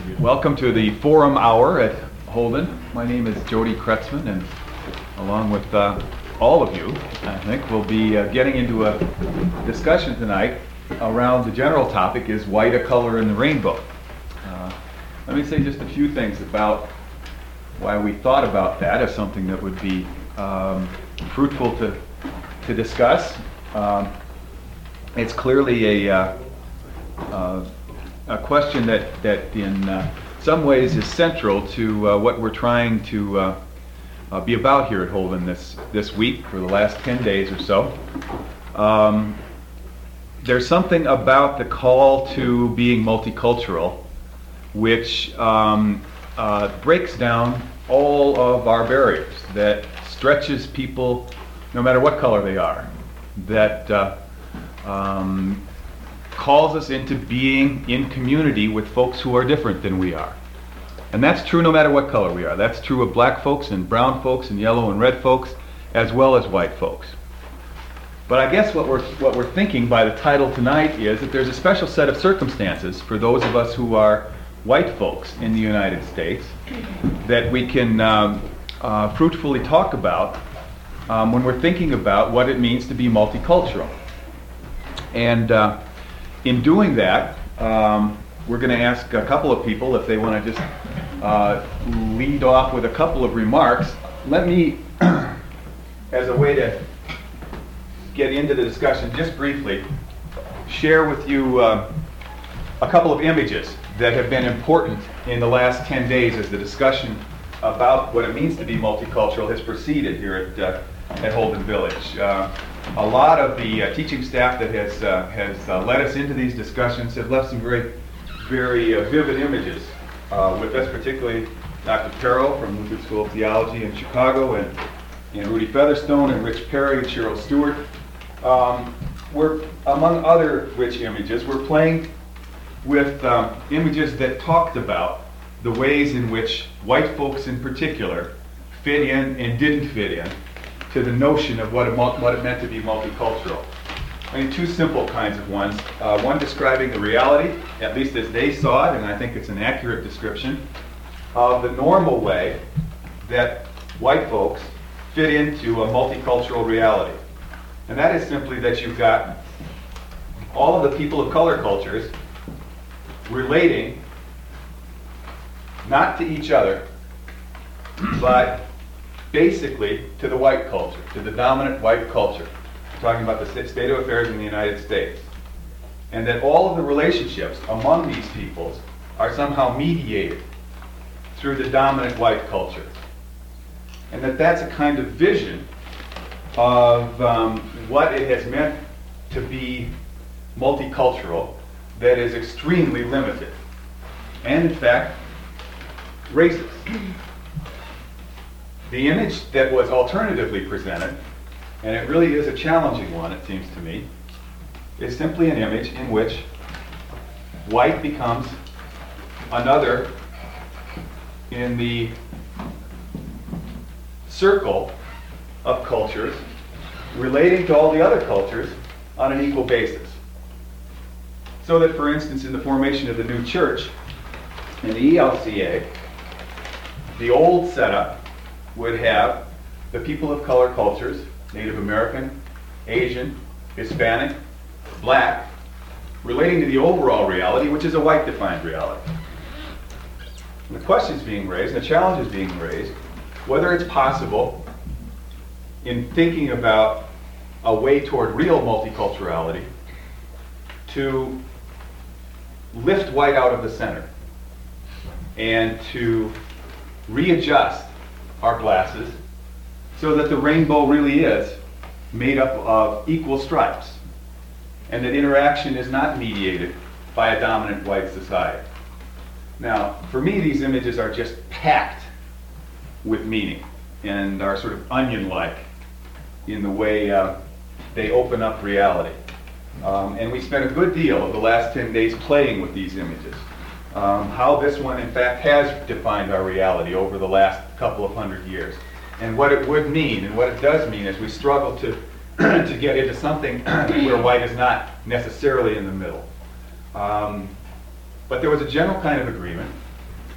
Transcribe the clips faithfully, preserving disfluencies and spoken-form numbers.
Welcome to the Forum Hour at Holden. My name is Jody Kretzmann, and along with uh, all of you, I think, we'll be uh, getting into a discussion tonight around the general topic, is white a color in the rainbow? Uh, let me say just a few things about why we thought about that as something that would be um, fruitful to, to discuss. Um, it's clearly a uh, uh, a question that, that in uh, some ways is central to uh, what we're trying to uh, uh, be about here at Holden this, this week, for the last ten days or so. Um, there's something about the call to being multicultural which um, uh, breaks down all of our barriers, that stretches people no matter what color they are, that uh, um, calls us into being in community with folks who are different than we are. And that's true no matter what color we are. That's true of black folks and brown folks and yellow and red folks, as well as white folks. But I guess what we're, what we're thinking by the title tonight is that there's a special set of circumstances for those of us who are white folks in the United States that we can um, uh, fruitfully talk about um, when we're thinking about what it means to be multicultural. And uh, in doing that, um, we're going to ask a couple of people if they want to just uh, lead off with a couple of remarks. Let me, as a way to get into the discussion just briefly, share with you uh, a couple of images that have been important in the last ten days as the discussion about what it means to be multicultural has proceeded here at, uh, at Holden Village. Uh, A lot of the uh, teaching staff that has uh, has uh, led us into these discussions have left some very, very uh, vivid images uh, with us, particularly Doctor Perro from Lutheran School of Theology in Chicago, and, and Rudy Featherstone, and Rich Perry, and Cheryl Stewart. Um, we're, among other rich images, we're playing with um, images that talked about the ways in which white folks in particular fit in and didn't fit in to the notion of what it, what it meant to be multicultural. I mean, two simple kinds of ones. Uh, one describing the reality, at least as they saw it, and I think it's an accurate description, of the normal way that white folks fit into a multicultural reality. And that is simply that you've got all of the people of color cultures relating not to each other, but basically to the white culture, to the dominant white culture. We're talking about the state of affairs in the United States. And that all of the relationships among these peoples are somehow mediated through the dominant white culture. And that that's a kind of vision of um, what it has meant to be multicultural that is extremely limited. And in fact, racist. The image that was alternatively presented, and it really is a challenging one, it seems to me, is simply an image in which white becomes another in the circle of cultures relating to all the other cultures on an equal basis. So that, for instance, in the formation of the new church, in the E L C A, the old setup would have the people of color cultures, Native American, Asian, Hispanic, black, relating to the overall reality, which is a white-defined reality. And the question is being raised, and the challenge is being raised, whether it's possible in thinking about a way toward real multiculturality to lift white out of the center and to readjust our glasses so that the rainbow really is made up of equal stripes, and that interaction is not mediated by a dominant white society. Now, for me, these images are just packed with meaning and are sort of onion-like in the way uh, they open up reality. Um, and we spent a good deal of the last ten days playing with these images. Um, how this one, in fact, has defined our reality over the last couple of hundred years. And what it would mean, and what it does mean, as we struggle to, to get into something where white is not necessarily in the middle. Um, but there was a general kind of agreement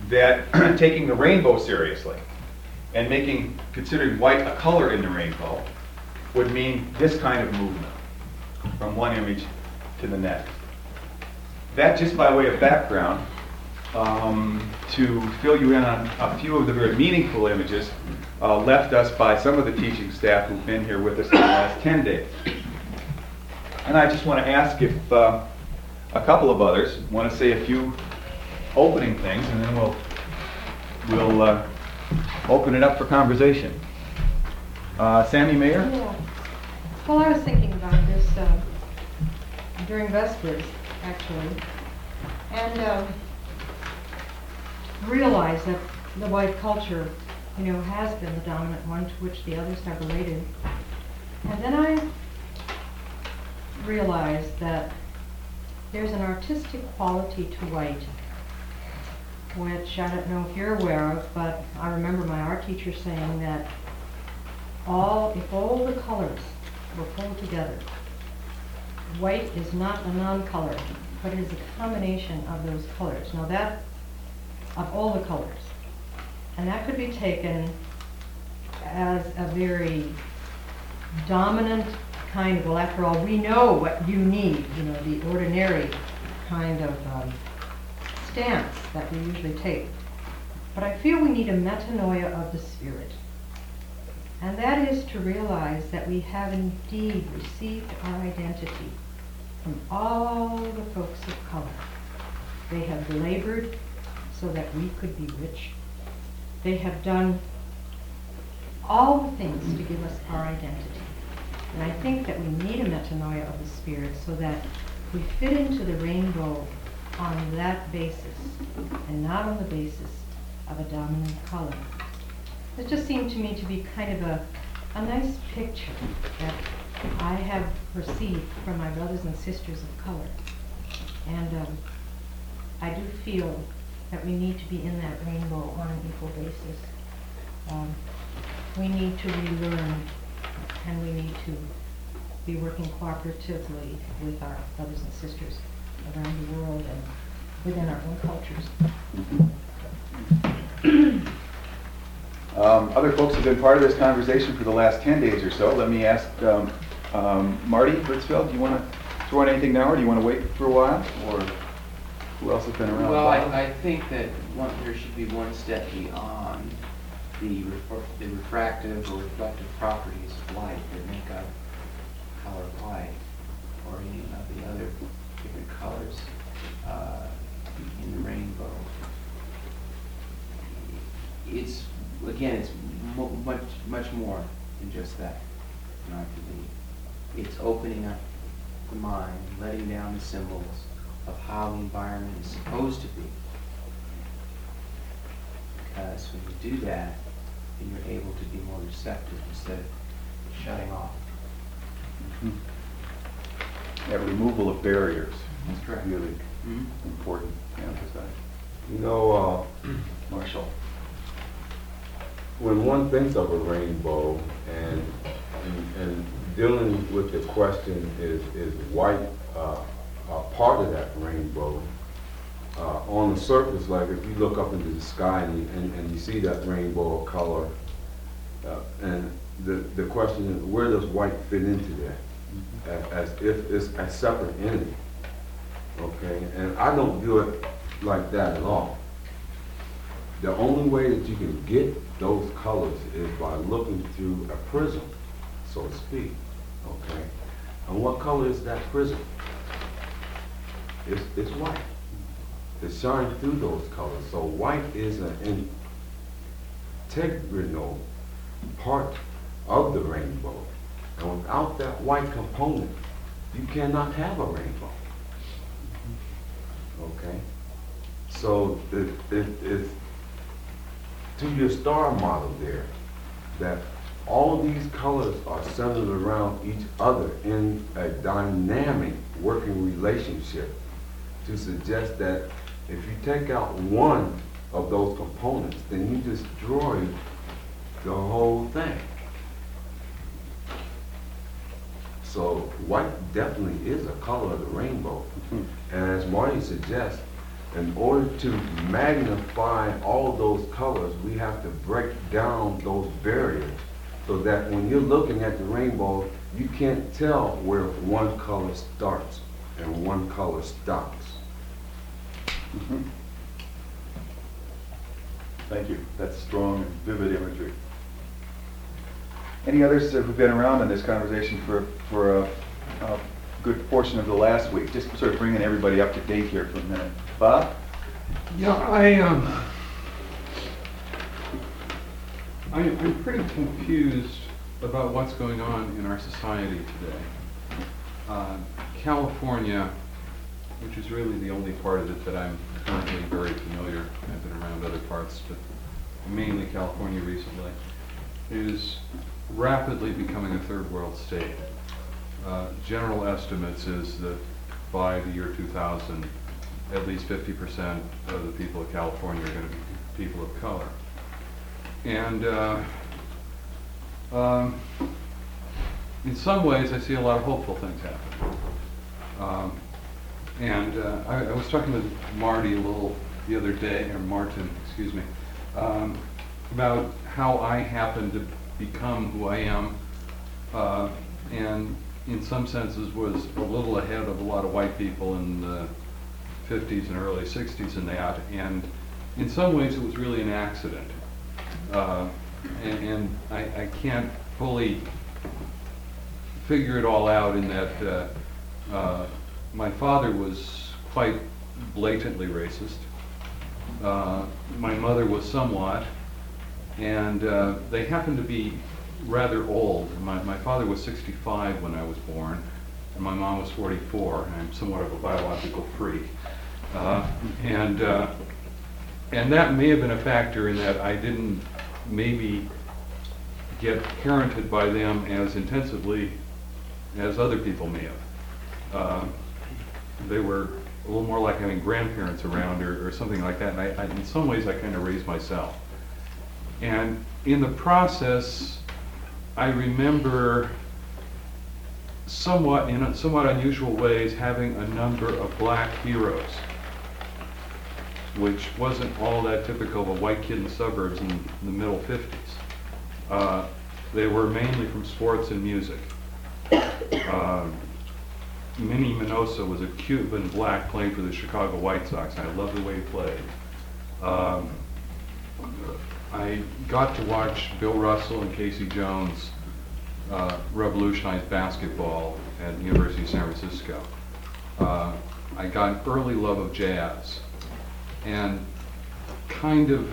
that taking the rainbow seriously and making, considering white a color in the rainbow, would mean this kind of movement from one image to the next. That, just by way of background, um, to fill you in on a few of the very meaningful images uh, left us by some of the teaching staff who've been here with us in the last ten days. And I just want to ask if uh, a couple of others want to say a few opening things, and then we'll we'll uh, open it up for conversation. Uh, Sammy Mayer? Yeah. Well, I was thinking about this uh, during Vespers, actually, and um, realized that the white culture, you know, has been the dominant one to which the others have related. And then I realized that there's an artistic quality to white, which I don't know if you're aware of, but I remember my art teacher saying that all, if all the colors were pulled together, white is not a non-color, but it is a combination of those colors. Now that, of all the colors, and that could be taken as a very dominant kind of, well, after all, we know what you need, you know, the ordinary kind of um, stance that we usually take. But I feel we need a metanoia of the spirit. And that is to realize that we have indeed received our identity from all the folks of color. They have labored so that we could be rich. They have done all the things to give us our identity. And I think that we need a metanoia of the spirit so that we fit into the rainbow on that basis and not on the basis of a dominant color. It just seemed to me to be kind of a, a nice picture that I have received from my brothers and sisters of color. And um, I do feel that we need to be in that rainbow on an equal basis. Um, we need to relearn, and we need to be working cooperatively with our brothers and sisters around the world and within our own cultures. Um, other folks have been part of this conversation for the last ten days or so. Let me ask um, um, Marty Britzfeld, do you want to throw in anything now, or do you want to wait for a while? Or who else has been around? Well, I, I think that one, there should be one step beyond the, refor- the refractive or reflective properties of light that make up color white, or any of the other different colors uh, in the rainbow. It's, again, it's mo- much, much more than just that, in I believe. It's opening up the mind, letting down the symbols of how the environment is supposed to be. Because when you do that, then you're able to be more receptive instead of shutting off. Mm-hmm. That removal of barriers. That's correct. Really Mm-hmm. important to emphasize. You know, uh, Marshall. when one thinks of a rainbow and and, and dealing with the question is is white uh, a part of that rainbow? Uh, on the surface, like if you look up into the sky and you, and, and you see that rainbow of color, uh, and the the question is, where does white fit into that? Mm-hmm. as, as if it's a separate entity. Okay, and I don't do it like that at all. The only way that you can get those colors is by looking through a prism, so to speak. Okay, and what color is that prism? It's, it's white. It's shining through those colors. So white is an integral part of the rainbow. And without that white component, you cannot have a rainbow. Okay? So it, it, it's to your star model there, that all of these colors are centered around each other in a dynamic working relationship, to suggest that if you take out one of those components, then you destroy the whole thing. So white definitely is a color of the rainbow. Mm-hmm. And as Marty suggests, In order to magnify all those colors, we have to break down those barriers so that when you're looking at the rainbow, you can't tell where one color starts and one color stops. Mhm. Thank you. That's strong and vivid imagery. Any others who've been around in this conversation for, for a, a good portion of the last week? Just sort of bringing everybody up to date here for a minute. Bob? Yeah, I, um, I, I'm pretty confused about what's going on in our society today. Uh, California, which is really the only part of it that I'm currently very familiar, I've been around other parts, but mainly California recently, is rapidly becoming a third world state. Uh, general estimates is that by the year two thousand, at least fifty percent of the people of California are going to be people of color. And uh, um, in some ways, I see a lot of hopeful things happen. Um, and uh, I, I was talking with Marty a little the other day, or Martin, excuse me, um, about how I happened to become who I am, uh, and in some senses was a little ahead of a lot of white people in the fifties and early sixties and that, and in some ways it was really an accident. Uh, and and I, I can't fully figure it all out in that uh, uh, my father was quite blatantly racist. Uh, my mother was somewhat, and uh, they happened to be rather old. My, my father was sixty-five when I was born, and my mom was forty-four. I'm somewhat of a biological freak. Uh, and, uh, and that may have been a factor in that I didn't maybe get parented by them as intensively as other people may have. Uh, they were a little more like having grandparents around or, or something like that, and I, I, in some ways I kind of raised myself. And in the process, I remember somewhat, in a, somewhat unusual ways, having a number of black heroes, which wasn't all that typical of a white kid in the suburbs in the middle fifties. Uh, they were mainly from sports and music. Uh, Minnie Minoso was a Cuban black playing for the Chicago White Sox, and I loved the way he played. Um, I got to watch Bill Russell and Casey Jones uh, revolutionize basketball at the University of San Francisco. Uh, I got an early love of jazz, and kind of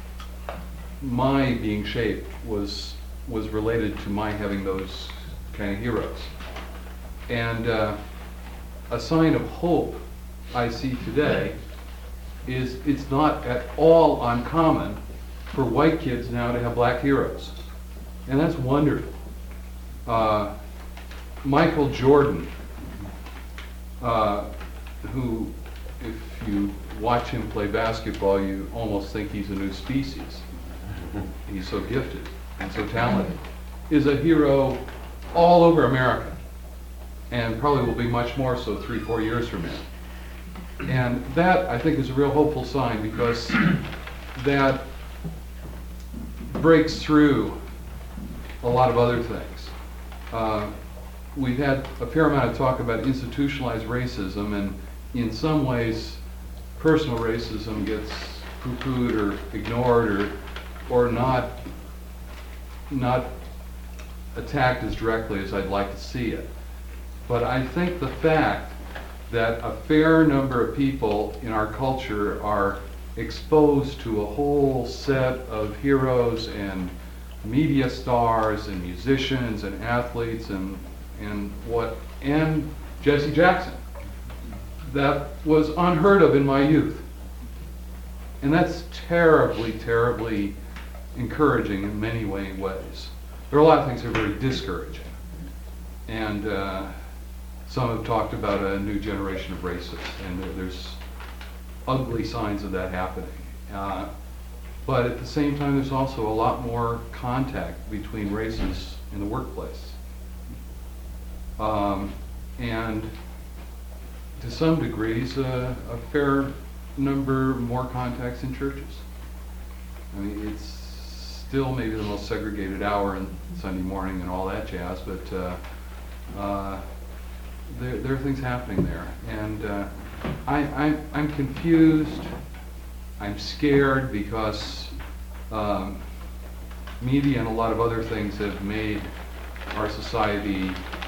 my being shaped was was related to my having those kind of heroes. And uh, a sign of hope I see today is it's not at all uncommon for white kids now to have black heroes. And that's wonderful. Uh, Michael Jordan, uh, who, if you watch him play basketball, you almost think he's a new species. He's so gifted and so talented, is a hero all over America, and probably will be much more so three, four years from now. And that, I think, is a real hopeful sign, because that breaks through a lot of other things. Uh, we've had a fair amount of talk about institutionalized racism, and in some ways, personal racism gets poo-pooed or ignored or or not not attacked as directly as I'd like to see it. But I think the fact that a fair number of people in our culture are exposed to a whole set of heroes and media stars and musicians and athletes and and what and Jesse Jackson, that was unheard of in my youth. And that's terribly, terribly encouraging in many way ways. There are a lot of things that are very discouraging. And uh, some have talked about a new generation of racists, and there, there's ugly signs of that happening. Uh, but at the same time, there's also a lot more contact between races in the workplace. Um, and to some degrees, uh, a fair outnumber more contacts in churches. I mean, it's still maybe the most segregated hour in Sunday morning and all that jazz, but uh, uh, there, there are things happening there. And uh, I, I'm, I'm confused, I'm scared because um, media and a lot of other things have made our society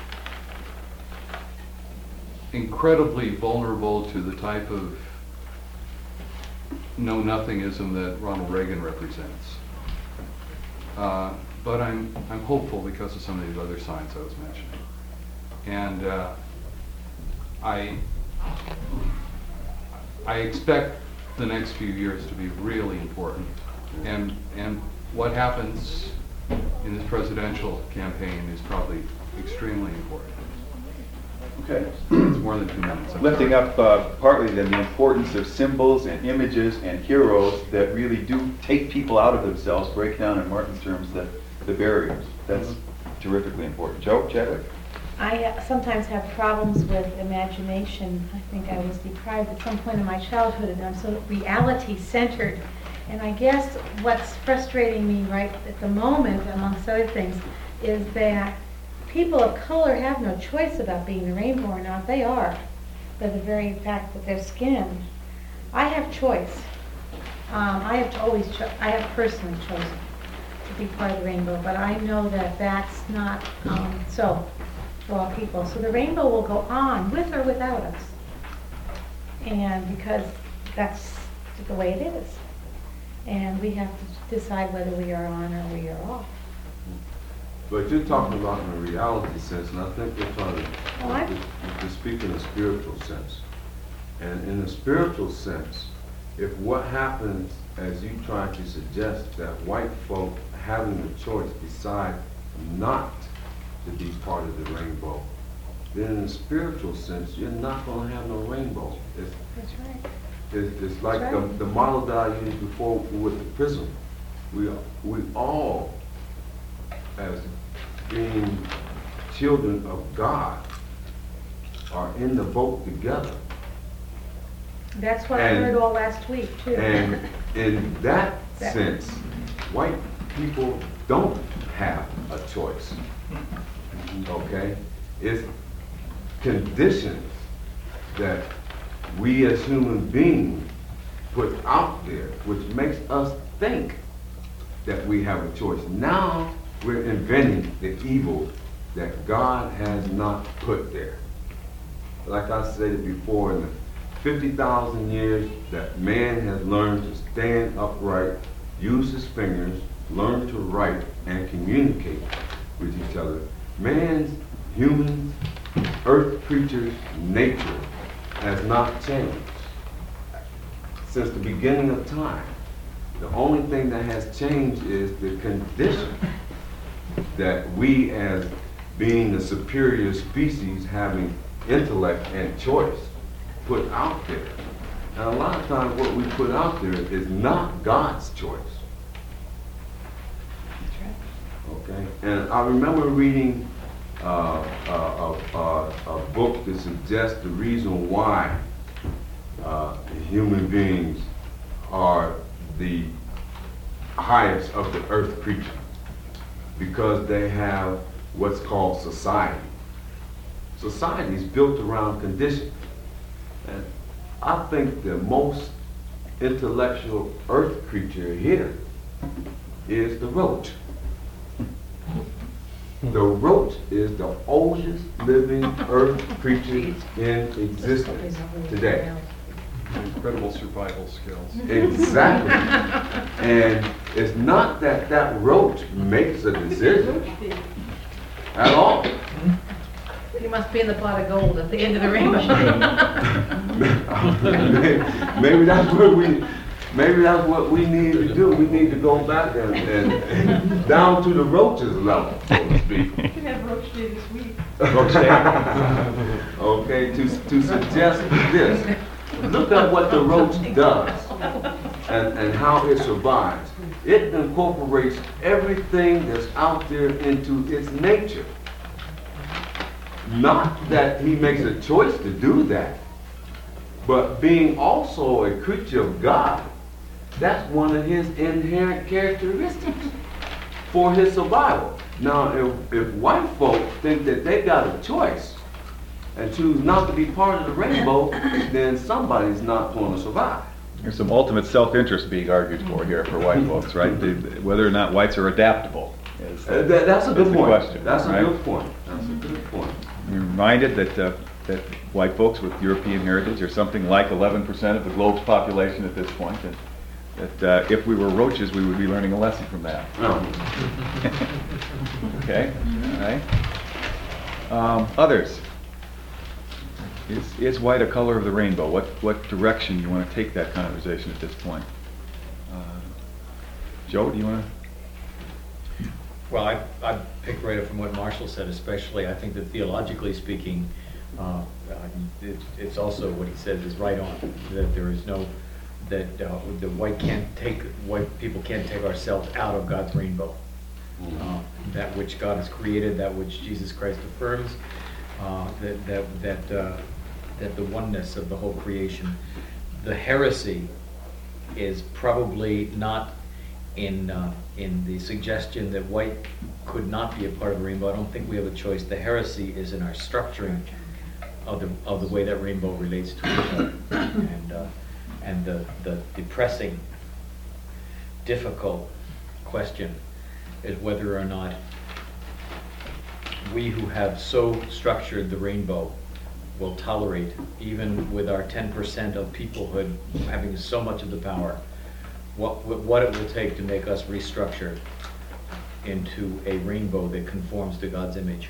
incredibly vulnerable to the type of know-nothingism that Ronald Reagan represents. Uh, but I'm, I'm hopeful because of some of these other signs I was mentioning. And uh, I, I expect the next few years to be really important. And, and what happens in this presidential campaign is probably extremely important. Okay. It's more than two minutes. I'm Lifting sorry. up uh, partly then the importance of symbols and images and heroes that really do take people out of themselves, break down in Martin's terms the, the barriers. That's terrifically important. Joe, Chadwick? I uh, sometimes have problems with imagination. I think I was deprived at some point in my childhood, and I'm so reality-centered. And I guess what's frustrating me right at the moment, amongst other things, is that people of color have no choice about being the rainbow or not. They are, by the very fact that they're skinned. I have choice. Um, I have to always, cho- I have personally chosen to be part of the rainbow, but I know that that's not um, so for all people. So the rainbow will go on, with or without us. And because that's the way it is. And we have to decide whether we are on or we are off. But you're talking about in a reality sense, and I think you're trying to, Oh, I- to, to speak in a spiritual sense. And in a spiritual sense, if what happens, as you try to suggest, that white folk having the choice decide not to be part of the rainbow, then in a spiritual sense, you're not going to have no rainbow. It's, That's right. it's, it's like That's the, right. the model that I used before with the prism. We, we all, as being children of God, are in the boat together. That's what I And- heard all last week, too. And in that That- sense, white people don't have a choice. Okay? It's conditions that we as human beings put out there, which makes us think that we have a choice. Now we're inventing the evil that God has not put there. Like I said before, in the fifty thousand years that man has learned to stand upright, use his fingers, learn to write, and communicate with each other, man's, humans, earth creatures, nature has not changed since the beginning of time. The only thing that has changed is the condition that we, as being the superior species, having intellect and choice, put out there. And a lot of times what we put out there is not God's choice. Okay? And I remember reading uh, a, a, a, a book that suggests the reason why uh, human beings are the highest of the earth creatures. Because they have what's called society. Society is built around conditions. And I think the most intellectual earth creature here is the roach. The roach is the oldest living earth creature in existence today. Incredible survival skills. Exactly. And it's not that that roach makes a decision at all. You must be in the pot of gold at the end of the rainbow. Maybe that's what we, maybe that's what we need to do. We need to go back and, and down to the roach's level, so to speak. We have Roach Day this week. Okay, to, to suggest this. Look at what the roach does and, and how it survives. It incorporates everything that's out there into its nature. Not that he makes a choice to do that, But being also a creature of God, that's one of his inherent characteristics for his survival. Now, if, if white folk think that they got a choice and choose not to be part of the rainbow, then somebody's not going to survive. There's some ultimate self-interest being argued for here for white folks, right? The- Whether or not whites are adaptable is Uh, that, that's a is good the point. question, That's right? a good point. That's a good point. You're reminded that, uh, that white folks with European heritage are something like eleven percent of the globe's population at this point, and that uh, if we were roaches, we would be learning a lesson from that. No. Okay, all right. Um, Others? Is, is white a color of the rainbow? What, what direction you want to take that conversation at this point? Uh, Joe, do you want to? Well, I, I picked right up from what Marshall said, especially, I think that theologically speaking, uh, it, it's also what he says is right on, that there is no, that uh, the white can't take, white people can't take ourselves out of God's rainbow. Uh, that which God has created, that which Jesus Christ affirms, uh, that, that, that, uh, that the oneness of the whole creation. The heresy is probably not in uh, in the suggestion that white could not be a part of the rainbow. I don't think we have a choice. The heresy is in our structuring of the of the way that rainbow relates to each other, and uh, and the the depressing, difficult question is whether or not we who have so structured the rainbow will tolerate, even with our ten percent of peoplehood having so much of the power, what, what it will take to make us restructure into a rainbow that conforms to God's image.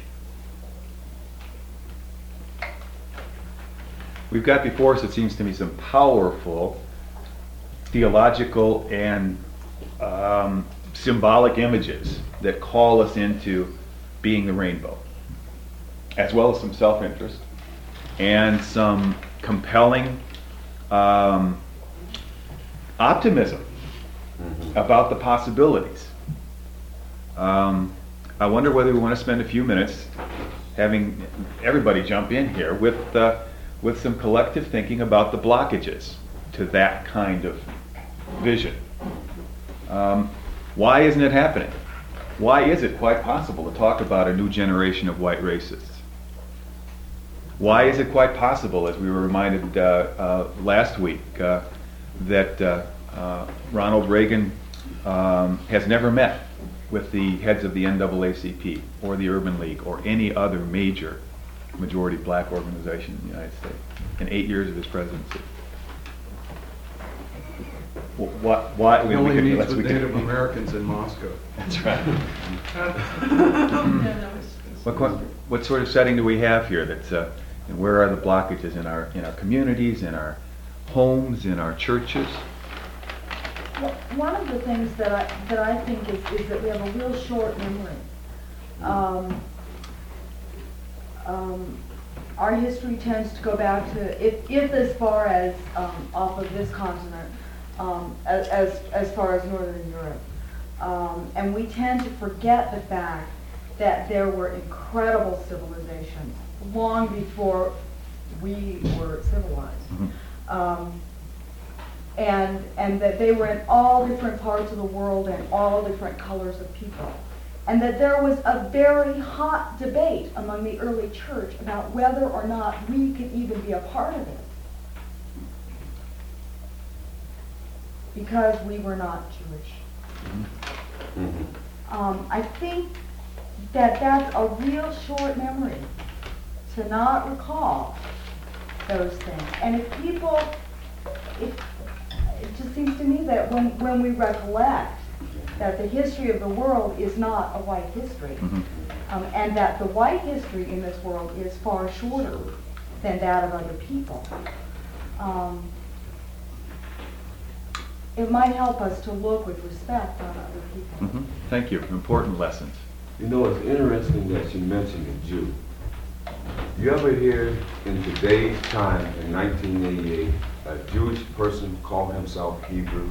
We've got before us, it seems to me, some powerful theological and um, symbolic images that call us into being the rainbow, as well as some self-interest and some compelling um, optimism about the possibilities. Um, I wonder whether we want to spend a few minutes having everybody jump in here with uh, with some collective thinking about the blockages to that kind of vision. Um, why isn't it happening? Why is it quite possible to talk about a new generation of white racists? Why is it quite possible, as we were reminded uh, uh, last week, uh, that uh, uh, Ronald Reagan um, has never met with the heads of the N double A C P or the Urban League or any other major majority black organization in the United States in eight years of his presidency? Wh- What? Why? He only we could- meets let's- with we could- Native Americans in Moscow. That's right. What, what, what sort of setting do we have here? That's uh, and where are the blockages in our in our communities, in our homes, in our churches? Well, one of the things that I, that I think is, is that we have a real short memory. Um, um, our history tends to go back to, if, if as far as um, off of this continent, um, as, as, as far as Northern Europe. Um, and we tend to forget the fact that there were incredible civilizations long before we were civilized. Mhm. Um, and and that they were in all different parts of the world and all different colors of people. And that there was a very hot debate among the early church about whether or not we could even be a part of it. Because we were not Jewish. Um, I think that that's a real short memory to not recall those things. And if people, it, it just seems to me that when, when we recollect that the history of the world is not a white history, Mhm. um, and that the white history in this world is far shorter than that of other people, um, it might help us to look with respect on other people. Mhm. Thank you. Important lessons. You know, it's interesting that you mentioned a Jew. You ever hear in today's time, in nineteen eighty-eight, a Jewish person call himself Hebrew?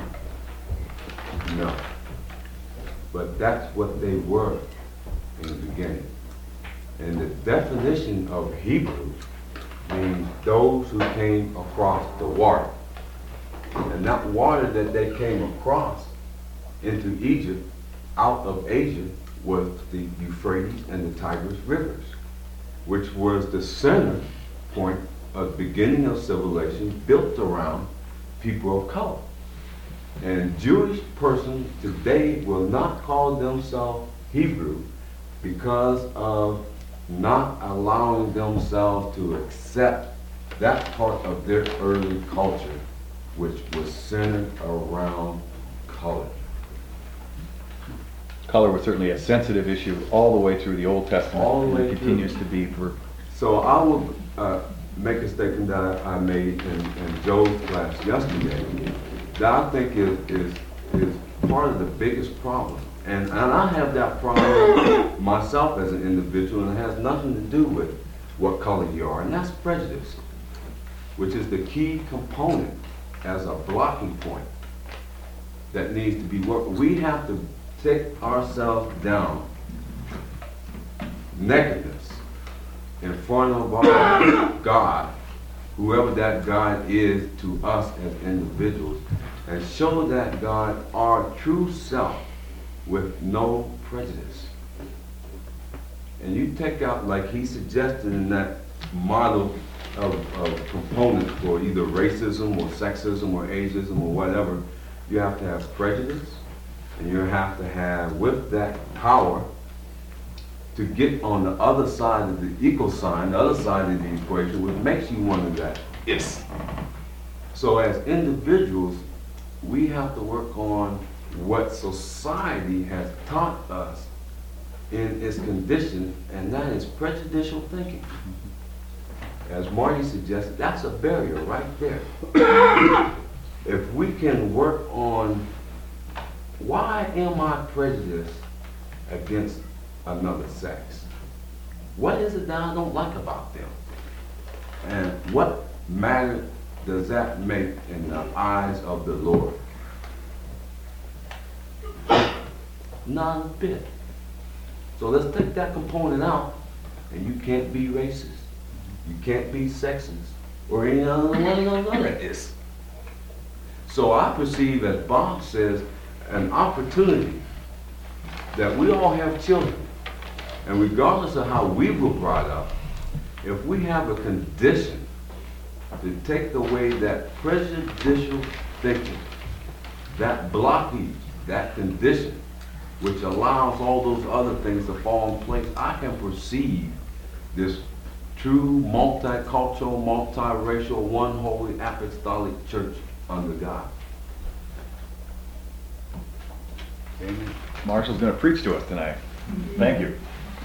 No. But that's what they were in the beginning. And the definition of Hebrew means those who came across the water. And that water that they came across into Egypt, out of Asia, was the Euphrates and the Tigris rivers, which was the center point of beginning of civilization built around people of color. And Jewish persons today will not call themselves Hebrew because of not allowing themselves to accept that part of their early culture, which was centered around color. Color was certainly a sensitive issue all the way through the Old Testament. All the and way it through. continues to be for, So I will uh, make a statement that I made in, in Joe's class yesterday that I think is, is, is part of the biggest problem. And, and I have that problem myself as an individual, and it has nothing to do with what color you are, and that's prejudice, which is the key component as a blocking point that needs to be worked. We have to take ourselves down, nakedness, in front of our God, whoever that God is to us as individuals, and show that God our true self with no prejudice. And you take out, like he suggested in that model of, of components for either racism or sexism or ageism or whatever, you have to have prejudice, and you have to have, with that power, to get on the other side of the equal sign, the other side of the equation, which makes you one of that is. So as individuals, we have to work on what society has taught us in its condition, and that is prejudicial thinking. As Marty suggested, that's a barrier right there. If we can work on why am I prejudiced against another sex? What is it that I don't like about them? And what matter does that make in the eyes of the Lord? Not a bit. So let's take that component out, and you can't be racist. You can't be sexist, or any other one of this. So I perceive, as Bob says, an opportunity that we all have children, and regardless of how we were brought up, if we have a condition to take away that prejudicial thinking, that blockage, that condition, which allows all those other things to fall in place, I can perceive this true multicultural, multiracial, one holy apostolic church under God. Amen. Marshall's going to preach to us tonight. Thank you.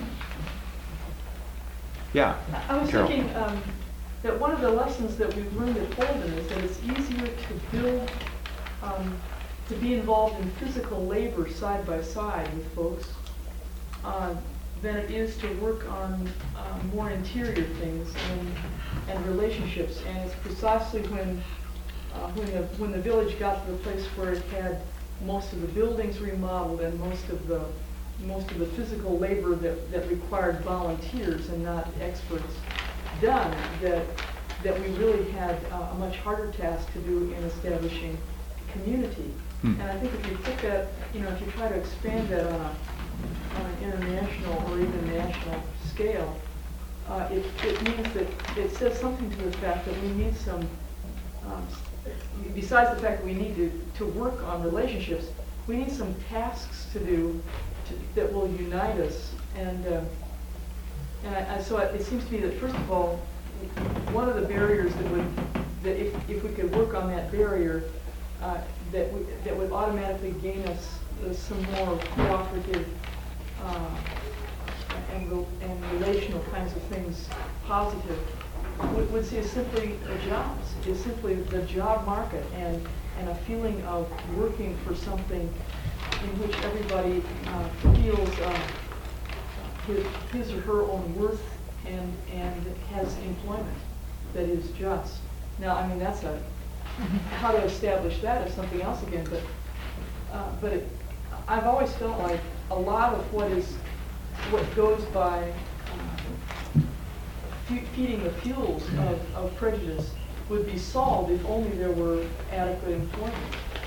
Yeah. I was Carol. thinking um, that one of the lessons that we've learned at Holden is that it's easier to build, um, to be involved in physical labor side by side with folks uh, than it is to work on uh, more interior things and, and relationships. And it's precisely when, uh, when, the, when the village got to the place where it had most of the buildings remodeled and most of the most of the physical labor that, that required volunteers and not experts done, that that we really had uh, a much harder task to do in establishing community. Hmm. And I think if you put that, you know, if you try to expand that on, a, on an international or even national scale, uh, it, it means that it says something to the fact that we need some, um, besides the fact that we need to, to work on relationships, we need some tasks to do to, that will unite us. And, uh, and I, I, so it, it seems to me that, first of all, one of the barriers that would, that if, if we could work on that barrier, uh, that, we, that would automatically gain us uh, some more cooperative uh, and, re and relational kinds of things, positive, would, would see is simply the jobs, is simply the job market and, and a feeling of working for something in which everybody uh, feels uh, his, his or her own worth and, and has employment that is just. Now, I mean, that's a, how to establish that is something else again, but, uh, but it, I've always felt like a lot of what is, what goes by uh, fe- feeding the fuels of, of prejudice would be solved if only there were adequate employment.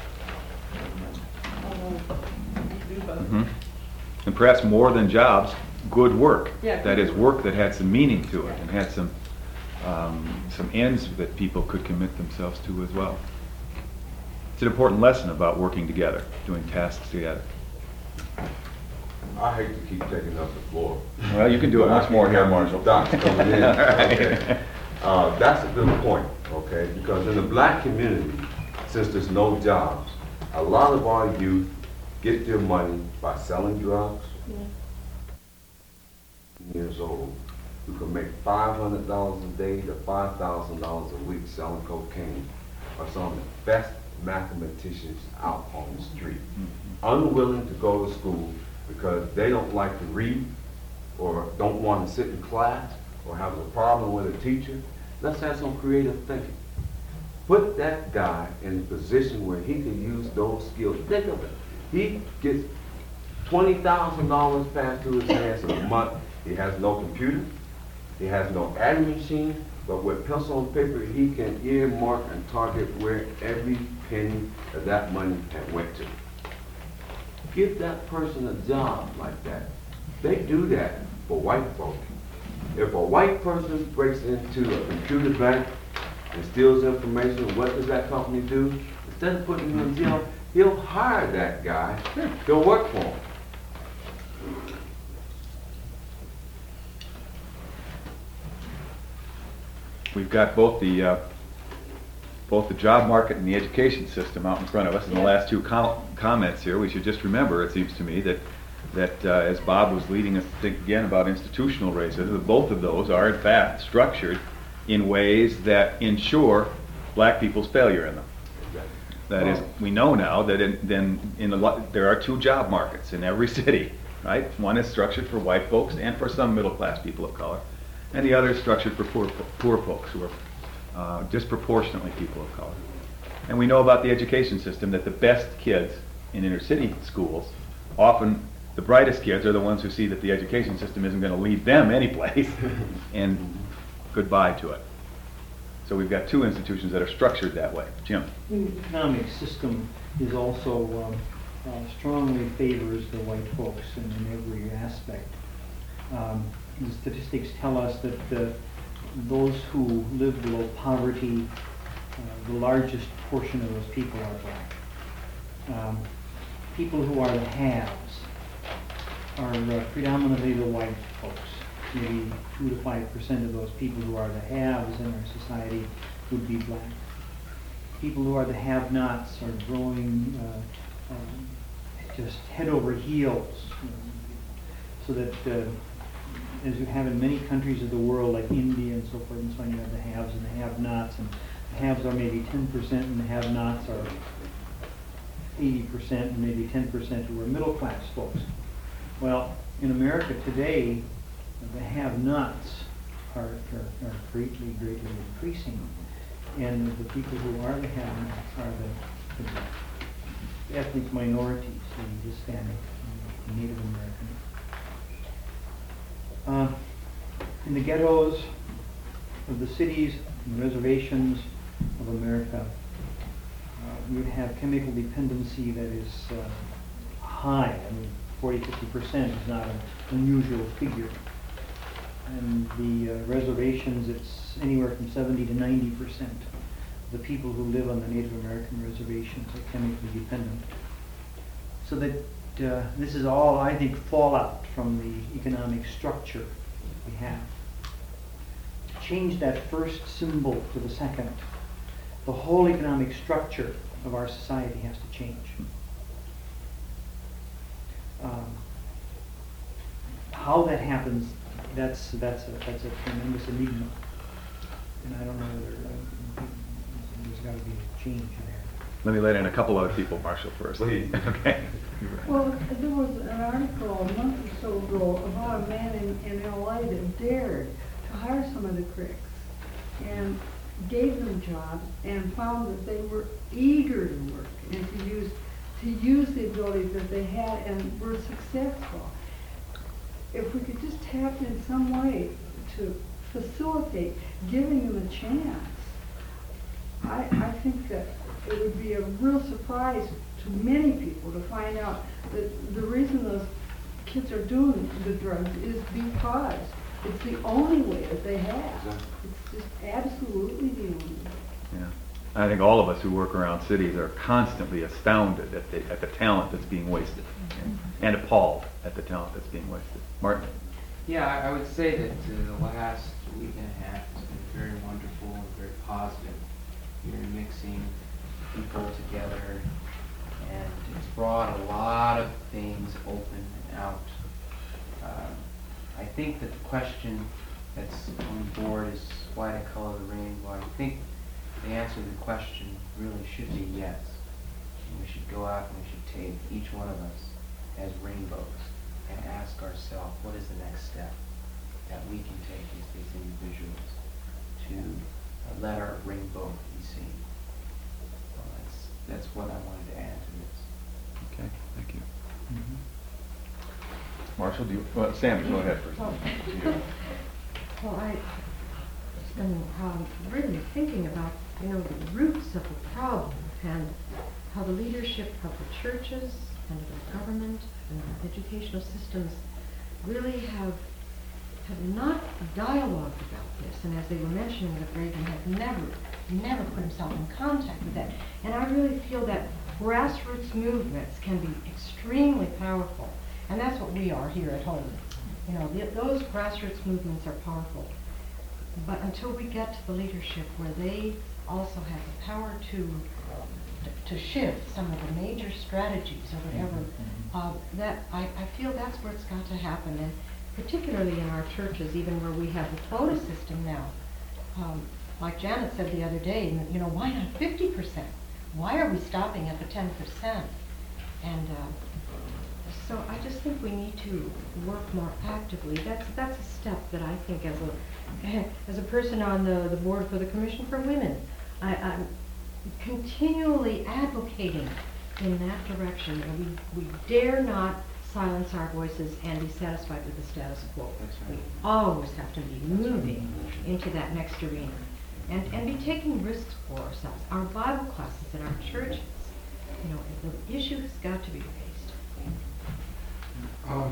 I don't know what to do about it. Mhm. And perhaps more than jobs, good work. Yeah, That good is work. work that had some meaning to it Yeah. and had some, um, some ends that people could commit themselves to as well. It's an important lesson about working together, doing tasks together. I hate to keep taking up the floor. Well, you can do it But I once more keep here, having Marshall. Dots coming in, All right. okay. Uh, that's a good point, okay, because in the black community, since there's no jobs, a lot of our youth get their money by selling drugs. Years old, who can make five hundred dollars a day to five thousand dollars a week selling cocaine, are some of the best mathematicians out on the street. Unwilling to go to school because they don't like to read, or don't want to sit in class, or have a problem with a teacher. Let's have some creative thinking. Put that guy in a position where he can use those skills. Think of it. He gets twenty thousand dollars passed through his hands in a month. He has no computer. He has no adding machine. But with pencil and paper, he can earmark and target where every penny of that money had went to. Give that person a job like that. They do that for white folk. If a white person breaks into a computer bank and steals information, what does that company do? Instead of putting him in jail, he'll hire that guy to work for him. We've got both the, uh, both the job market and the education system out in front of us. In the last two com- comments here, we should just remember, it seems to me, that, that uh, as Bob was leading us to think again about institutional racism, that both of those are in fact structured in ways that ensure black people's failure in them. That is, we know now that in, then in a lot, there are two job markets in every city, right? One is structured for white folks and for some middle-class people of color, and the other is structured for poor, poor folks who are uh, disproportionately people of color. And we know about the education system that the best kids in inner city schools, often the brightest kids, are the ones who see that the education system isn't going to lead them anyplace, and goodbye to it. So we've got two institutions that are structured that way. Jim? The economic system is also um, uh, strongly favors the white folks in, in every aspect. Um, the statistics tell us that uh, those who live below poverty, uh, the largest portion of those people are black. Um, people who are the haves are uh, predominantly the white folks. Maybe two to five percent of those people who are the haves in our society would be black. People who are the have-nots are growing uh, um, just head over heels, um, so that uh, as you have in many countries of the world, like India and so forth and so on, you have the haves and the have-nots, and the haves are maybe ten percent and the have-nots are eighty percent, and maybe ten percent who are middle-class folks. Well, in America today, the have-nots are, are, are greatly, greatly increasing, and the people who are the have-nots are the, the ethnic minorities, the Hispanic, and the Native American. Uh, in the ghettos of the cities and reservations of America, uh, you have chemical dependency that is uh, high. I mean, forty, fifty percent is not an unusual figure. And the uh, reservations, it's anywhere from seventy to ninety percent. The people who live on the Native American reservations are chemically dependent. So that uh, this is all, I think, fallout from the economic structure we have. To change that first symbol to the second, the whole economic structure of our society has to change. Um, how that happens, that's that's a that's a tremendous enigma, and I don't know whether uh, there's got to be a change in there. Let me let in a couple other people, Marshall, first. Please. Okay. Well, there was an article a month or so ago about a man in, in L A that dared to hire some of the Cricks and gave them jobs and found that they were eager to work and to use to use the abilities that they had and were successful. If we could just tap in some way to facilitate giving them a chance. I, I think that it would be a real surprise to many people to find out that the reason those kids are doing the drugs is because it's the only way that they have. It's just absolutely the only way. Yeah. I think all of us who work around cities are constantly astounded at the, at the talent that's being wasted, and, and appalled at the talent that's being wasted. Martin? Yeah, I, I would say that uh, the last week and a half has been very wonderful and very positive. You're mixing people together, and it's brought a lot of things open and out. Um, I think that the question that's on the board is why to color the rainbow. I think the answer to the question really should be yes. And we should go out and we should take each one of us as rainbows and ask ourselves, what is the next step that we can take as these individuals to uh, let our rainbow be seen? So that's, that's what I wanted to add to this. Okay, thank you. Marshall, do you, well, Sam, go ahead first. Well, well, I, I've been um, really thinking about, you know, the roots of the problem and how the leadership of the churches and of the government and the educational systems really have have not dialogued about this. And as they were mentioning, that Reagan had never, never put himself in contact with that. And I really feel that grassroots movements can be extremely powerful. And that's what we are here at home. You know, the, those grassroots movements are powerful. But until we get to the leadership where they also have the power to to shift some of the major strategies or whatever, uh, that I, I feel that's where it's got to happen. And particularly in our churches, even where we have the quota system now. Um, like Janet said the other day, you know, why not fifty percent? Why are we stopping at the ten percent? And uh, so I just think we need to work more actively. That's that's a step that I think, as a as a person on the, the board for the Commission for Women, I, I'm continually advocating in that direction. And we, we dare not silence our voices and be satisfied with the status quo. We always have to be moving into that next arena and, and be taking risks for ourselves. Our Bible classes in our churches, you know, the issue has got to be raised. Um,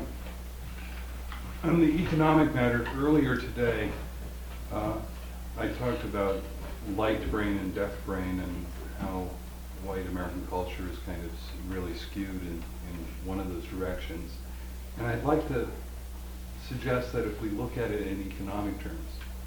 on the economic matter, earlier today, uh, I talked about light brain and deaf brain and how white American culture is kind of really skewed in, in one of those directions. And I'd like to suggest that if we look at it in economic terms,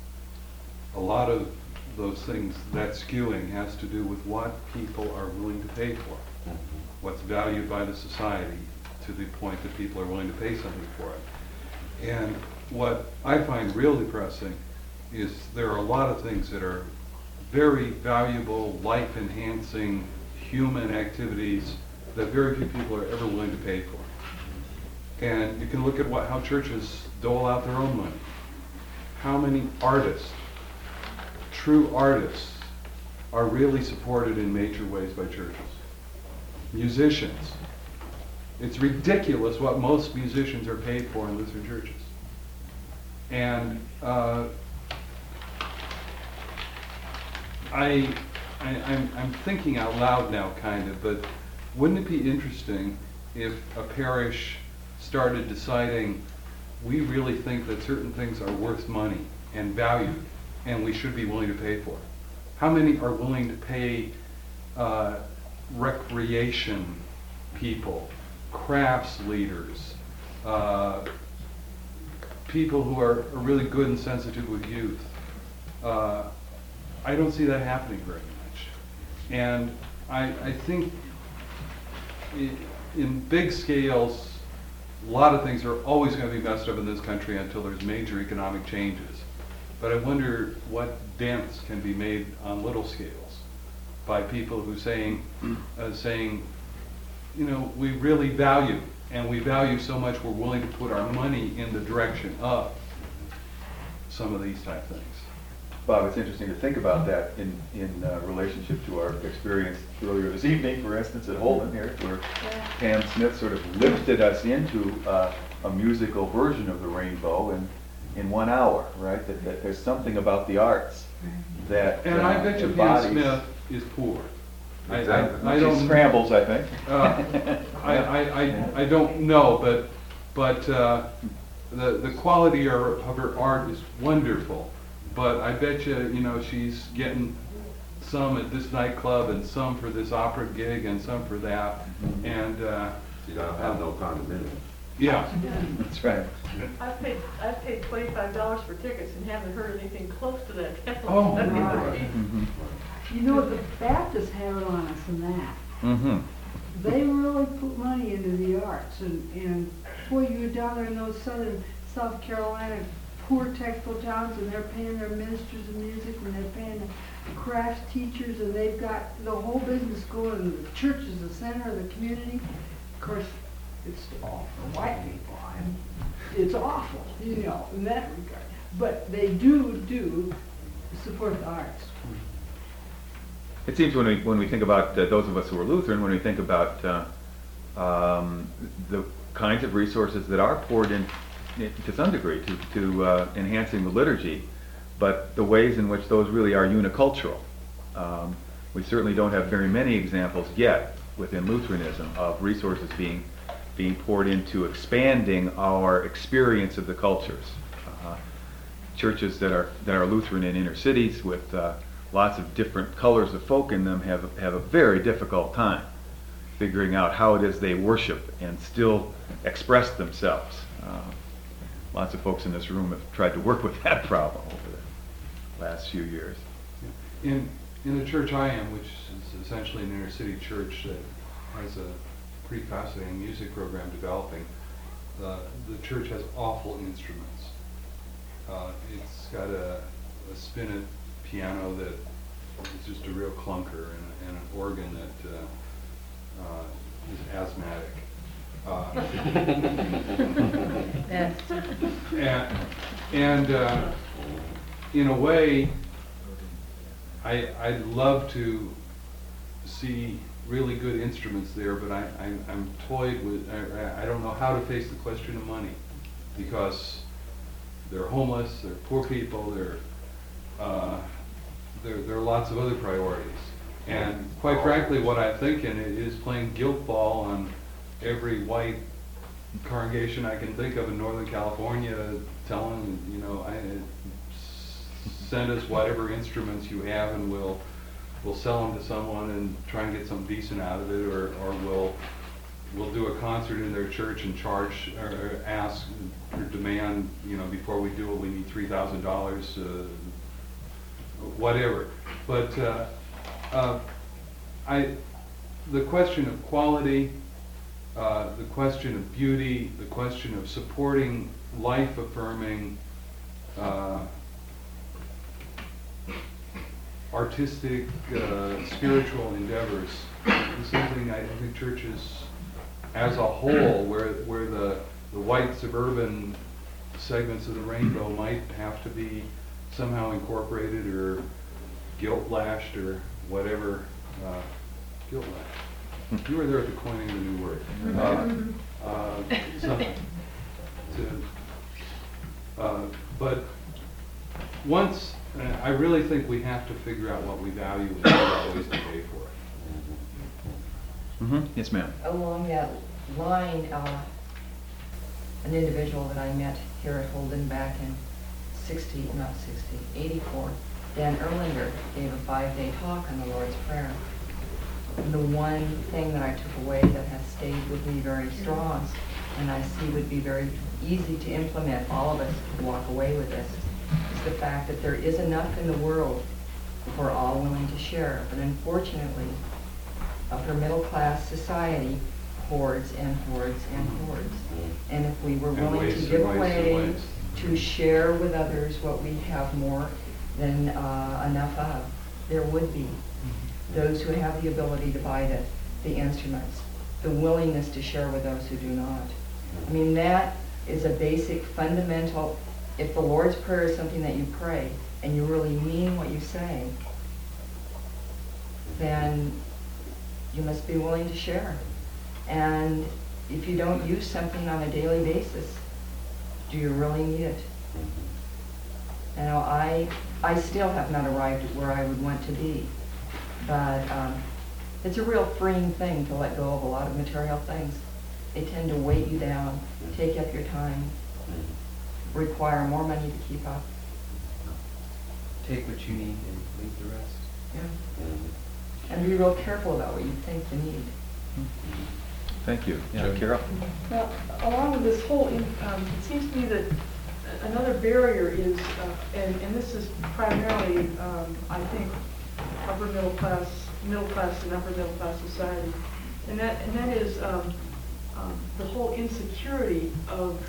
a lot of those things, that skewing has to do with what people are willing to pay for, what's valued by the society to the point that people are willing to pay something for it. And what I find real depressing is there are a lot of things that are very valuable, life-enhancing human activities that very few people are ever willing to pay for. And you can look at what, how churches dole out their own money. How many artists, true artists, are really supported in major ways by churches? Musicians. It's ridiculous what most musicians are paid for in Lutheran churches. And uh, I, I, I'm, I'm thinking out loud now, kind of, but wouldn't it be interesting if a parish started deciding, we really think that certain things are worth money and valued, and we should be willing to pay for it? How many are willing to pay uh, recreation people, crafts leaders, uh, people who are, are really good and sensitive with youth? Uh, I don't see that happening very much. And I, I think i- in big scales, a lot of things are always going to be messed up in this country until there's major economic changes. But I wonder what dents can be made on little scales by people who saying, uh, saying, you know, we really value, and we value so much we're willing to put our money in the direction of some of these type things. Bob, it's interesting to think about that in, in uh, relationship to our experience earlier this evening, for instance, at Holden here, where Pam Smith sort of lifted us into uh, a musical version of the rainbow, and in one hour, right? That, that there's something about the arts that And I uh, bet you Pam embodies- Smith is poor. I- I- Exactly. I She don't. scrambles, I think. Uh, I, I, I, I don't know, but, but uh, the, the quality of her, of her art is wonderful. But I bet you, you know, she's getting some at this nightclub and some for this opera gig and some for that. And, uh, You don't have no condominium. yeah, That's right. I've paid, I've paid twenty-five dollars for tickets and haven't heard anything close to that. Oh, That'd be my. great. Mhm. You know, the Baptists have it on us in that. Mhm. They really put money into the arts, and, and boy, you're down there in those southern South Carolina poor textile towns, and they're paying their ministers of music, and they're paying the crafts teachers, and they've got the whole business going, and the church is the center of the community. Of course, it's all for white people, and it's awful, you know, in that regard. But they do, do support the arts. It seems when we, when we think about uh, those of us who are Lutheran, when we think about uh, um, the kinds of resources that are poured in, in to some degree to, to uh, enhancing the liturgy, but the ways in which those really are unicultural. Um, we certainly don't have very many examples yet within Lutheranism of resources being, being poured into expanding our experience of the cultures. Uh, churches that are, that are Lutheran in inner cities with uh, lots of different colors of folk in them have, have a very difficult time figuring out how it is they worship and still express themselves. Uh, lots of folks in this room have tried to work with that problem over the last few years. in, in the church I am, which is essentially an inner city church that has a pretty fascinating music program developing, the, the church has awful instruments. Uh, it's got a, a spinet piano that is just a real clunker, and, a, and an organ that uh, uh, is asthmatic. Uh, That's, and and uh, in a way, I, I'd love to see really good instruments there, but I, I'm, I'm toyed with, I, I don't know how to face the question of money, because they're homeless, they're poor people, they're, uh, there, there are lots of other priorities. And quite frankly, what I'm thinking is playing guilt ball on every white congregation I can think of in Northern California, telling, you know, I, send us whatever instruments you have and we'll, we'll sell them to someone and try and get something decent out of it, or, or we'll, we'll do a concert in their church and charge, or, or ask, or demand, you know, before we do it, we need three thousand dollars, uh, whatever. But uh, uh, I, the question of quality, uh, the question of beauty, the question of supporting life-affirming, uh, artistic, uh, spiritual endeavors is something I think churches as a whole, where where the, the white suburban segments of the rainbow might have to be somehow incorporated or guilt lashed or whatever. Uh, guilt lashed. You were there at the coining of the new word. Uh, uh, so, to, uh, but once, uh, I really think we have to figure out what we value and figure out ways to pay for it. Mm-hmm. Yes, ma'am. Along that line, uh, an individual that I met here at Holden back in sixty, not sixty, eighty-four, Dan Erlinger, gave a five-day talk on the Lord's Prayer. And the one thing that I took away that has stayed with me very strong, and I see would be very easy to implement, all of us could walk away with this, is the fact that there is enough in the world for all willing to share. But unfortunately, upper middle class society hoards and hoards and hoards. And if we were And willing to wastes give and wastes and away, wastes. to share with others what we have more than uh, enough of, there would be those who have the ability to buy the, the instruments, the willingness to share with those who do not. I mean, that is a basic fundamental, if the Lord's Prayer is something that you pray and you really mean what you say, then you must be willing to share. And if you don't use something on a daily basis, do you really need it? Now, I, I still have not arrived at where I would want to be, but um, it's a real freeing thing to let go of a lot of material things. They tend to weight you down, take up your time, require more money to keep up. Take what you need and leave the rest. Yeah. And be real careful about what you think you need. Thank you. Yeah, Carol? Well, along with this whole, in- um, it seems to me that another barrier is, uh, and, and this is primarily, um, I think, upper middle class, middle class and upper middle class society. And that, and that is um, um, the whole insecurity of,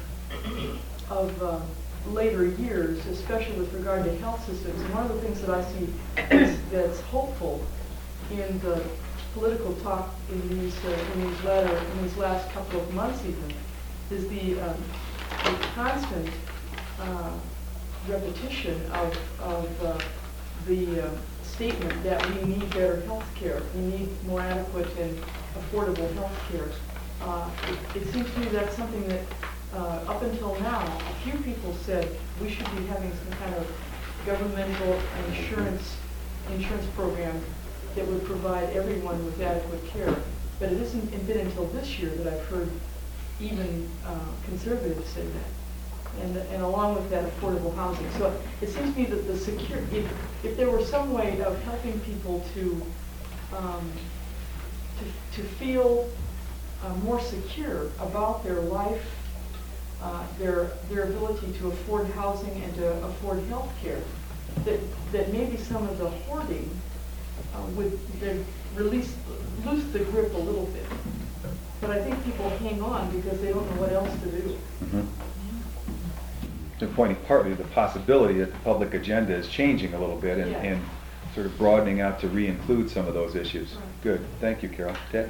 of uh, later years, especially with regard to health systems. And one of the things that I see is, that's hopeful in the political talk in these, uh, in these latter, in these last couple of months even, is the, um, the constant uh, repetition of, of uh, the uh, statement that we need better health care, we need more adequate and affordable health care. Uh, it, it seems to me that's something that uh, up until now, a few people said we should be having some kind of governmental insurance insurance program that would provide everyone with adequate care. But it isn't been until this year that I've heard even uh, conservatives say that. And, and along with that, affordable housing. So it seems to me that the secure, if, if there were some way of helping people to, um, to, to feel uh, more secure about their life, uh, their, their ability to afford housing and to afford health care, that, that maybe some of the hoarding uh, would they'd release, loose the grip a little bit. But I think people hang on because they don't know what else to do. Mm-hmm. They're pointing partly to the possibility that the public agenda is changing a little bit and, Yeah. and sort of broadening out to re-include some of those issues. Right. Good, thank you, Carol. Ted?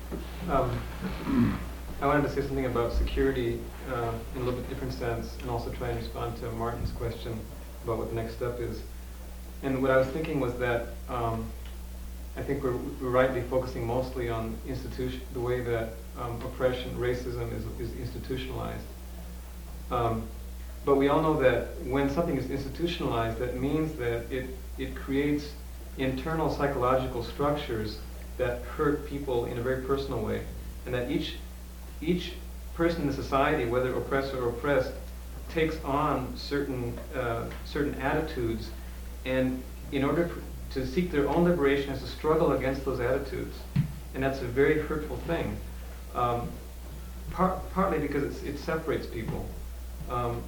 Um, I wanted to say something about security uh, in a little bit different sense, and also try and respond to Martin's question about what the next step is. And what I was thinking was that um, I think we're, we're rightly focusing mostly on institution, the way that um, oppression, racism is, is institutionalized. Um, but we all know that when something is institutionalized, that means that it, it creates internal psychological structures that hurt people in a very personal way, and that each each person in the society, whether oppressed or oppressed, takes on certain uh, certain attitudes, and in order to seek their own liberation, has to struggle against those attitudes, and that's a very hurtful thing. Um, par partly because it's, it separates people, um,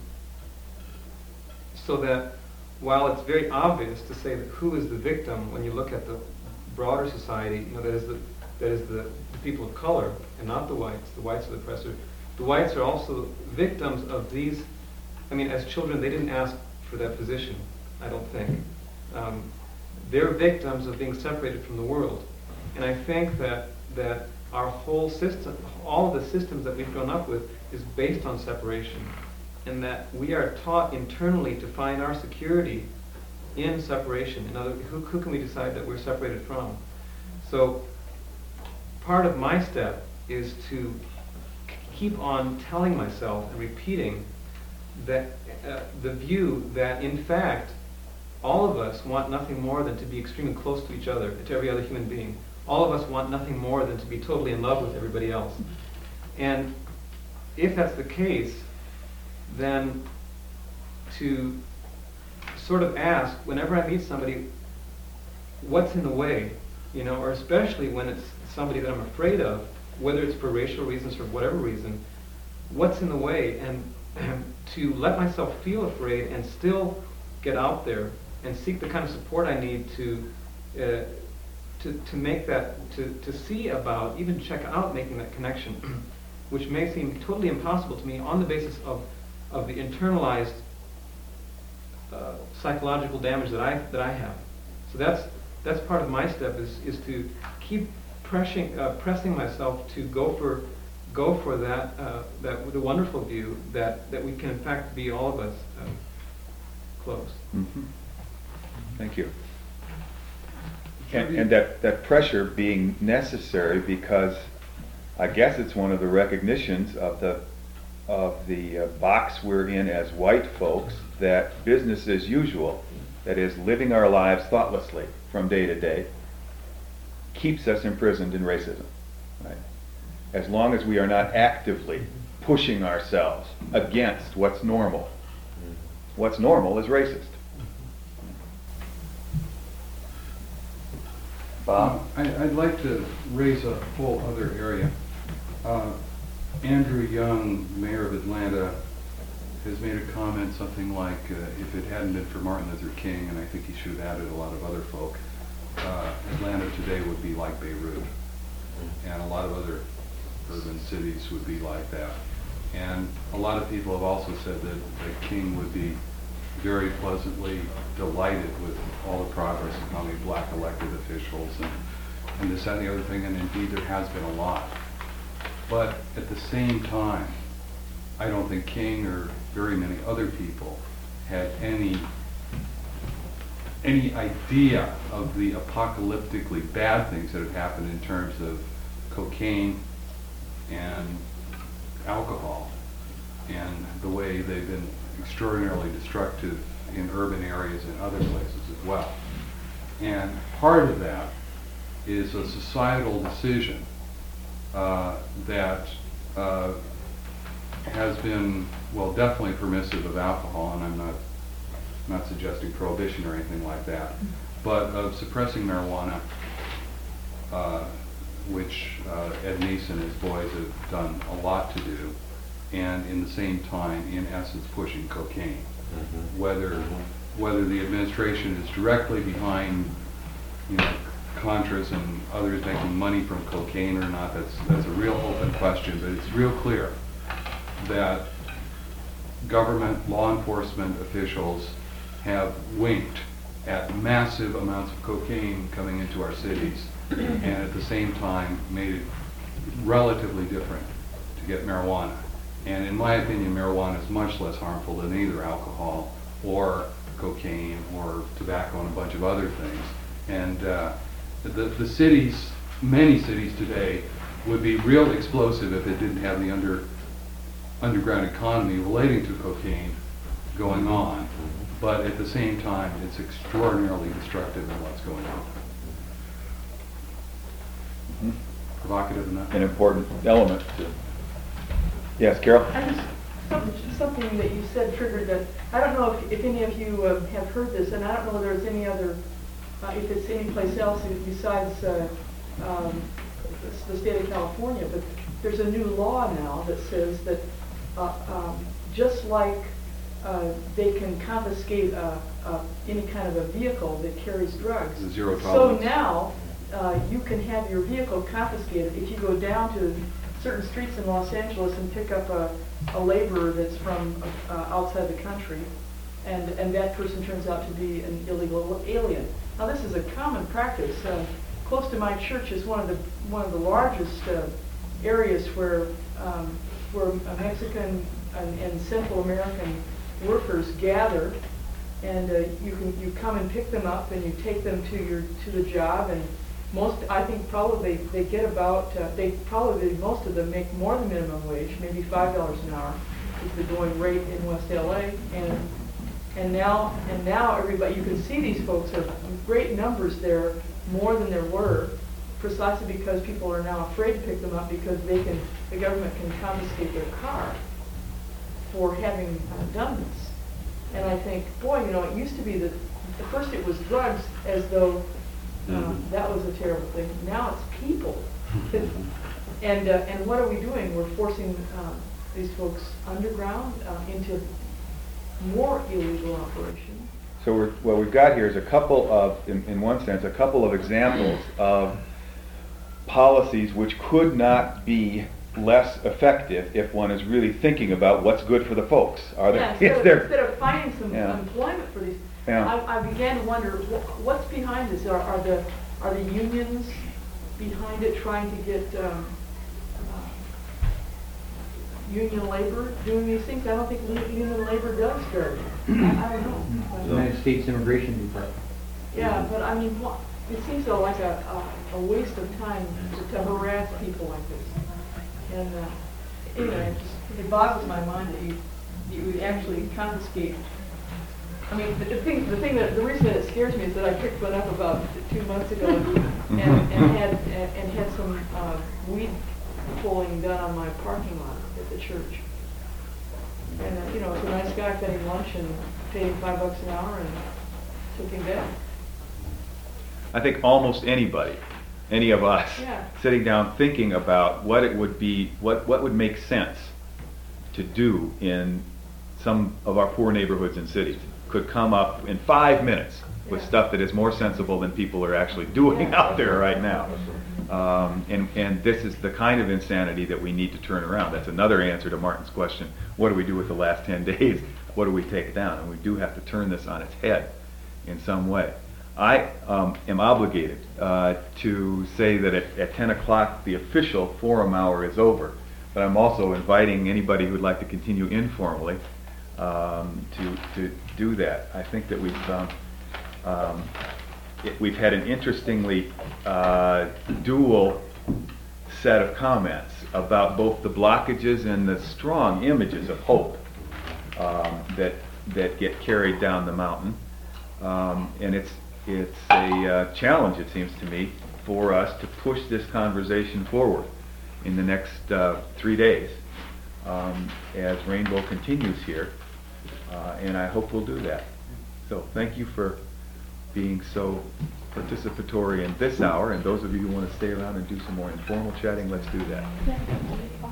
so that while it's very obvious to say that who is the victim when you look at the broader society, you know, that is the that is the, the people of color and not the whites. The whites are the oppressor. The whites are also victims of these. I mean, as children, they didn't ask for that position, I don't think. Um, they're victims of being separated from the world. And I think that that our whole system, all of the systems that we've grown up with, is based on separation. And that we are taught internally to find our security in separation. In other words, who, who can we decide that we're separated from? So part of my step is to keep on telling myself and repeating that uh, the view that, in fact, all of us want nothing more than to be extremely close to each other, to every other human being. All of us want nothing more than to be totally in love with everybody else. And if that's the case, then to sort of ask, whenever I meet somebody, what's in the way? You know, or especially when it's somebody that I'm afraid of, whether it's for racial reasons or whatever reason, what's in the way? And to let myself feel afraid and still get out there and seek the kind of support I need to uh, to, to make that, to, to see about, even check out making that connection, which may seem totally impossible to me on the basis of, of the internalized uh, psychological damage that I, that I have. So that's, that's part of my step, is, is to keep pressing, uh, pressing myself to go for, go for that, uh, that the wonderful view that, that we can in fact be all of us uh, close. Mm-hmm. Thank you. And, and that, that pressure being necessary because I guess it's one of the recognitions of the of the uh, box we're in as white folks, that business as usual, that is living our lives thoughtlessly from day to day, keeps us imprisoned in racism. Right? As long as we are not actively pushing ourselves against what's normal. What's normal is racist. Bob? I, I'd like to raise a whole other area. Uh, Andrew Young, mayor of Atlanta, has made a comment something like, uh, if it hadn't been for Martin Luther King, and I think he should have added a lot of other folk, uh, Atlanta today would be like Beirut. And a lot of other urban cities would be like that. And a lot of people have also said that, that King would be very pleasantly delighted with all the progress of how many black elected officials and, and this, that, and the other thing, and indeed there has been a lot. But at the same time, I don't think King or very many other people had any any idea of the apocalyptically bad things that have happened in terms of cocaine and alcohol and the way they've been extraordinarily destructive in urban areas and other places as well. And part of that is a societal decision uh, that uh, has been, well, definitely permissive of alcohol, and I'm not not suggesting prohibition or anything like that, but of suppressing marijuana, uh, which uh, Ed Neeson and his boys have done a lot to do, and in the same time, in essence, pushing cocaine. Mm-hmm. Whether mm-hmm. whether the administration is directly behind, you know, Contras and others making money from cocaine or not, that's that's a real open question, but it's real clear that government, law enforcement officials have winked at massive amounts of cocaine coming into our cities, and at the same time made it relatively different to get marijuana. And in my opinion, marijuana is much less harmful than either alcohol or cocaine or tobacco and a bunch of other things. And uh, the, the cities, many cities today, would be real explosive if it didn't have the under, underground economy relating to cocaine going on. But at the same time, it's extraordinarily destructive in what's going on. Mm-hmm. Provocative enough? An important element. To... Yes, Carol? I just, something, something that you said triggered that. I don't know if, if any of you uh, have heard this, and I don't know if there's any other, uh, if it's any place else besides uh, um, the state of California, but there's a new law now that says that uh, um, just like uh, they can confiscate uh, uh, any kind of a vehicle that carries drugs. Zero tolerance. So now uh, you can have your vehicle confiscated if you go down to certain streets in Los Angeles and pick up a, a laborer that's from uh, outside the country, and, and that person turns out to be an illegal alien. Now this is a common practice. Uh, close to my church is one of the one of the largest uh, areas where um, where Mexican and, and Central American workers gather, and uh, you can you come and pick them up and you take them to your to the job, and most I think probably they, they get about uh, they probably most of them make more than minimum wage, maybe five dollars an hour is the going rate in West L A, and and now and now everybody you can see these folks are great numbers there, more than there were, precisely because people are now afraid to pick them up because they can the government can confiscate their car for having uh, done this. And I think, boy, you know, it used to be that at first it was drugs, as though um, mm-hmm. that was a terrible thing. Now it's people. and uh, and what are we doing? We're forcing um, these folks underground uh, into more illegal operations. So we're, what we've got here is a couple of, in, in one sense, a couple of examples of policies which could not be less effective if one is really thinking about what's good for the folks. Are there? Yeah, instead, is of, there, instead of finding some yeah. employment for these, yeah. I, I began to wonder wh- what's behind this. Are, are the are the unions behind it, trying to get um, uh, union labor doing these things? I don't think union labor does very. I, I don't know. The United States Immigration Department. Yeah, but I mean, what, it seems though like a, a, a waste of time to, to harass people like this. And uh, anyway, it just, it boggles my mind that you, you would actually confiscate. I mean, the the thing, the thing that, the reason that it scares me is that I picked one up about two months ago and, and and had, and had some, uh, weed pulling done on my parking lot at the church. And, uh, you know, it was a nice guy, fed him lunch and paid him five bucks an hour and took him back. I think almost anybody, any of us, Yeah. sitting down thinking about what it would be, what, what would make sense to do in some of our poor neighborhoods and cities, could come up in five minutes with Yeah. stuff that is more sensible than people are actually doing Yeah. out there right now. Um, and, and this is the kind of insanity that we need to turn around. That's another answer to Martin's question, what do we do with the last ten days? What do we take down? And we do have to turn this on its head in some way. I um, am obligated uh, to say that at, at ten o'clock the official forum hour is over, but I'm also inviting anybody who'd like to continue informally um, to, to do that. I think that we've um, um, it, we've had an interestingly uh, dual set of comments about both the blockages and the strong images of hope um, that that get carried down the mountain, um, and it's it's a uh, challenge, it seems to me, for us to push this conversation forward in the next uh, three days um, as Rainbow continues here, uh, and I hope we'll do that. So thank you for being so participatory in this hour, and those of you who want to stay around and do some more informal chatting, let's do that.